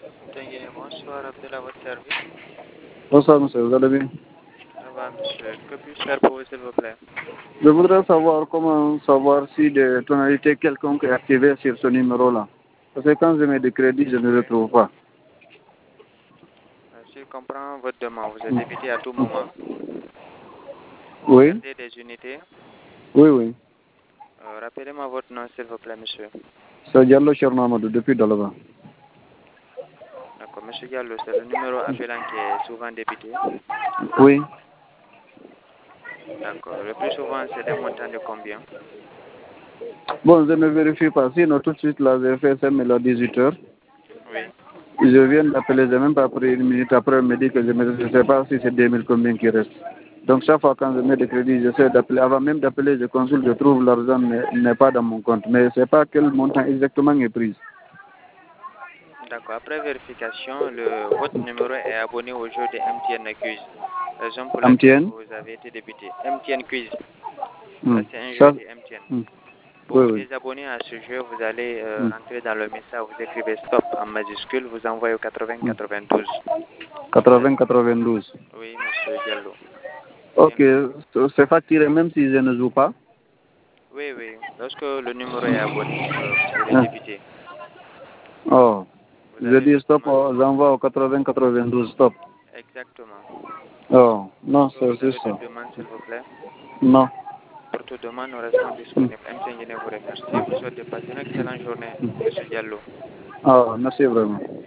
Bonsoir, Abdel, à votre service. Bonsoir, monsieur, vous allez bien? Ça va, monsieur. Que puis-je faire pour vous, s'il vous plaît? Je voudrais savoir comment savoir si des tonalités quelconques est activée sur ce numéro-là. Parce que quand je mets des crédits, je ne le trouve pas. Si je comprends votre demande, vous êtes débité à tout moment. Oui? Vous perdez des unités. Oui. Rappelez-moi votre nom, s'il vous plaît, monsieur. C'est Diallo Chernamadou, depuis Dalaba. D'accord, monsieur Diallo, c'est le numéro appelant qui est souvent débité. Oui. D'accord. Le plus souvent, c'est des montants de combien? Bon, je ne vérifie pas. Sinon, tout de suite, là, j'ai fait ça, mais à 18h. Oui. Je viens d'appeler, je n'ai même pas pris une minute après, elle me dit que je ne sais pas si c'est 2000 combien qui reste. Donc, chaque fois quand je mets des crédits, j'essaie d'appeler. Avant même d'appeler, je consulte, je trouve l'argent n'est pas dans mon compte. Mais je ne sais pas quel montant exactement est pris. D'accord. Après vérification, votre numéro est abonné au jeu de MTN Quiz. Raison pour laquelle MTN? vous avez été débité. MTN Quiz. Ça, Hmm. c'est un jeu Ça, de MTN. hmm. Pour vous Oui. désabonner à ce jeu, vous allez rentrer dans le message, vous écrivez stop en majuscule, vous envoyez au 80-92. 80-92. Oui, monsieur Diallo. Ok, c'est facturé même si je ne joue pas. Oui. Lorsque le numéro est abonné, vous serez Hein. débité. Oh, Vous je avez dis le stop, demande. j'envoie au 80-92, stop. Exactement. Oh, non, Est-ce que c'est vous juste avez ça. d'autres demandes, s'il vous plaît? Non. Pour toute demande, nous restons disponibles. MTN vous remercie. Vous souhaite de passer une excellente journée, monsieur Diallo. Oh, merci vraiment.